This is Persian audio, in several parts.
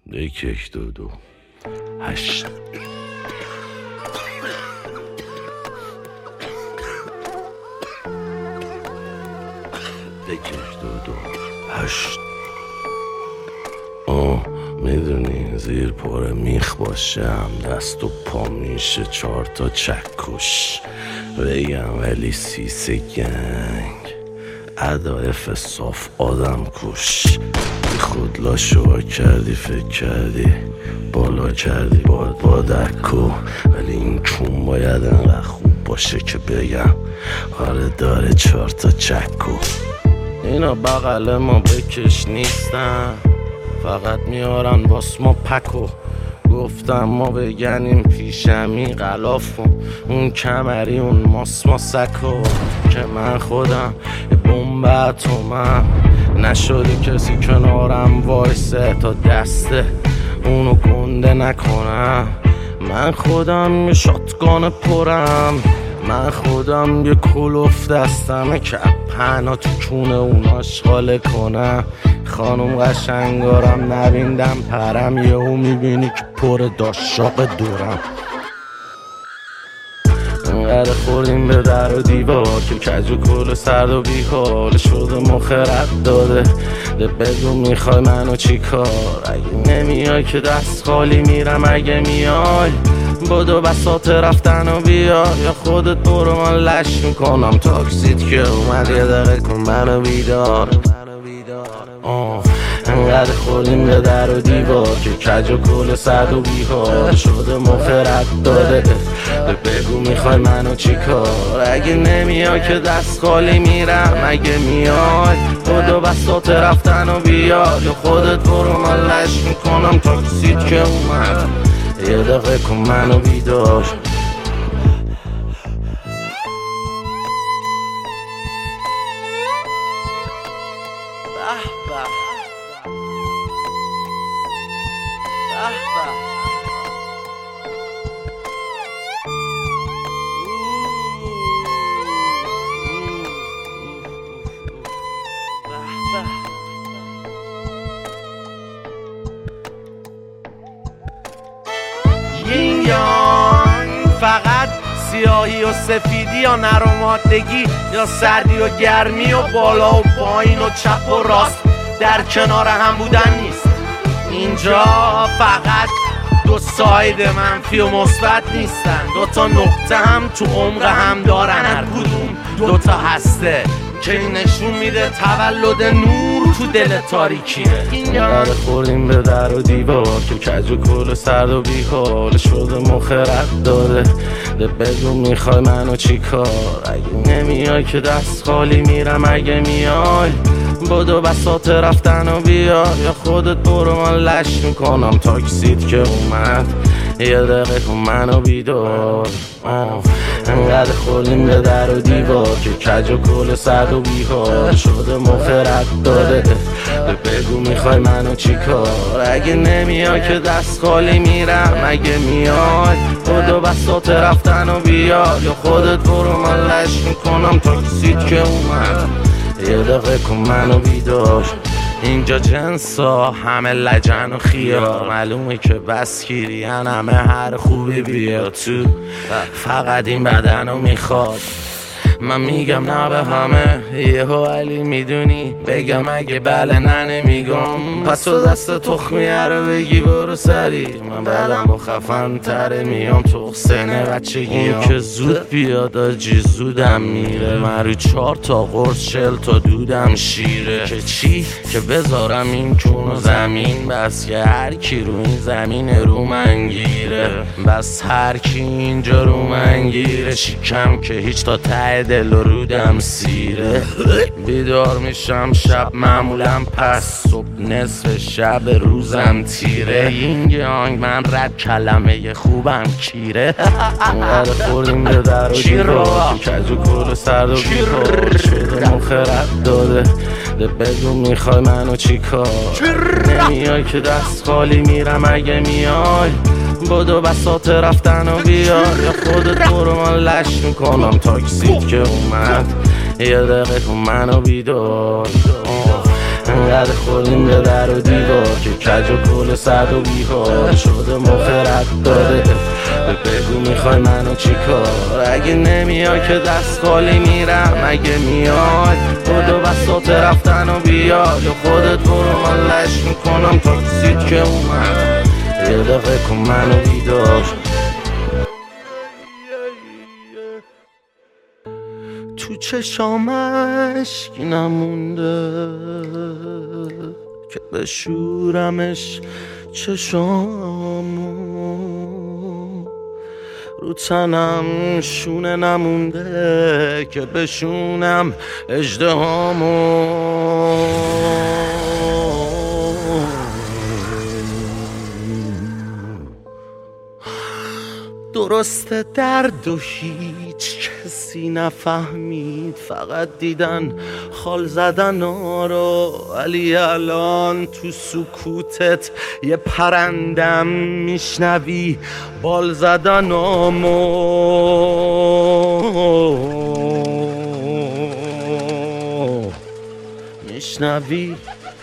یک دو دو 8 میدونی زیر پاره میخ باشم، دست و پا میشه 4 تا چکش بگم، ولی سیسه گنگ ادایف صاف آدم کش. بی خود لاشوا کردی، فکر کردی بالا کردی با دکو، ولی این کون باید انقدر خوب باشه که بگم آره داره 4 تا چکو. اینا بغل ما بکش نیستن، فقط میارن باس ما پکو. گفتم ما بگنیم پیشمی غلاف و اون کمری اون ماسکو، که من خودم بمب اتمم نشده کسی کنارم وایسه تا دسته اونو گنده نکنم. من خودم یه شاتگان پرم، من خودم یه کلوف دستمه که پهنا تو کونه اون آشغاله کنم. خانم قشنگارم نبیندم پرم، یه او میبینی که پر داشاق دورم. انقدر خوردیم به در و دیوار که کج و کل سرد و بیحال شده، مخرد داده بگو میخوای منو چی کار. اگه نمیای که دست خالی میرم، اگه میای بدو بساط رفتن و بیا، یا خودت برو من لش میکنم تاکسیت که اومد یه دقیقه کن منو بیدار. انقدر خوردیم به در و دیوار که کج و کل سرد و بیحال شده، مخرد داده بگو میخوای منو چی کار. اگه نمیای که دست خالی میرم، اگه میای بدو بساط رفتن و بیا، یا خودت برو من لش میکنم تاکسیت که اومد یه دقیقه کن منو بیدار. یین یانگ، فقط سیاهی و سفیدی یا نر و مادگی، یا سردی و گرمی و بالا و پایین و چپ و راست در کنار هم بودن نیست. اینجا فقط دو ساید منفی و مثبت نیستن، 2 تا نقطه هم تو عمق هم دارن، هر کدوم 2 تا هسته که نشون میده تولد نور تو دل تاریکیه. انقدر خوردیم به در و دیوار که کج و کل سرد و بیحال شده، مخرد داده بگو میخوای منو چی کار. اگه نمیای که دست خالی میرم، اگه میای بدو بساط رفتن و بیا، یا خودت برو من لش میکنم تاکسیت که اومد یه دقیقه کن منو بیدار. انقدر خوردیم به در و دیوار که کج و کل سرد و بیحال شده، مخرد داده بگو میخوای منو چی کار. اگه نمیای که دست خالی میرم، اگه میای بدو بساط رفتن و بیا، یا خودت برو من لش میکنم تاکسیت که اومد یه دقیقه کن منو بیدار. اینجا جنسا همه لجن و خیار، معلومه که بس کیرین همه هر خوبی بیاد تو، فقط این بدنو میخواد. من میگم نه به همه یهو علی میدونی بگم، اگه بله نه نمیگم، پس تو دست تخمیه رو بگی برو سری. من بعدم با خفن تره میام تو سنه بچگیام، اون که زود بیاد آجی زودم میره. من رو 4 تا قرص 40 تا دودم شیره، که چی که بذارم این کون و زمین، بس که هر کی رو این زمین رو من گیره، بس هر کی اینجا رو من گیره. شیکم که هیچ تا ته دل و رودم سیره. بیدار میشم شب معمولا، پس صبح نصف شب روزم تیره. این یانگ من رد کلمه خوبم کیره. انقدر خوردیم به در و دیوار که کج و کل سرد و بیحال شده، مخرد داده بگو میخوای منو چی کار. نمیای که دست خالی میرم، اگه میای بدو بساط رفتن و بیا، یا خودت برو من لش میکنم تاکسیت که اومد یه دقیقه کن منو بیدار. انقدر خوردیم به در و دیوار که کج و کل سرد و بیحال شده مخرت داده. بگو میخوای منو چی کار؟ اگه نمیای که دست خالی میرم، اگه میای خود و بساط رفتن و بیاد یا خودت برو من لش میکنم تاکسید که اومد. یه دقیقه کن منو بیدار. تو چشامش کی نمونده که بشورمش چشامو، رو تنم شونه نمونده که بشونم اژدهامو. درسته درد و هیچ کسی نفهمید، فقط دیدن خال زدن رو، ولی الان تو سکوتت یه پرندم میشنوی بال زدنامو. میشنوی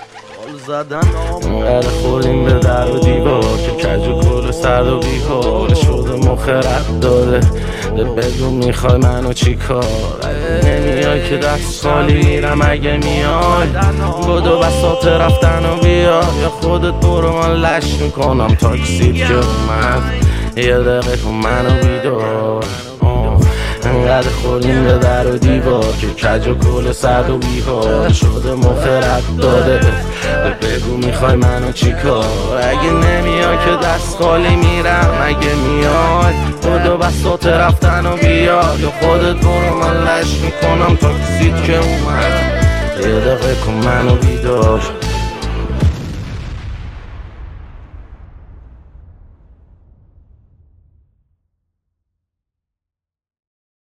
انقدر خوردیم به در و دیوار که کج و کل سرد و بیحال شده مخرت داده. بگو میخوای منو چی کار؟ اگه نمیای که دست خالی میرم، اگه میای بدو بساط رفتن و بیا یا خودت برو من لش میکنم تاکسید که اومد. یه دقیقه کن منو بیدار. انقدر خوردیم به در و دیوار که کج و کل سرد و بیحال شده مخرت داده. بگو میخوای منو چی کار؟ اگه نمیای که دست خالی میرم، اگه میای بدو بساط رفتن و بیا یا خودت برو من لش میکنم تاکسید که اومد. یه دقیقه کن منو بیدار.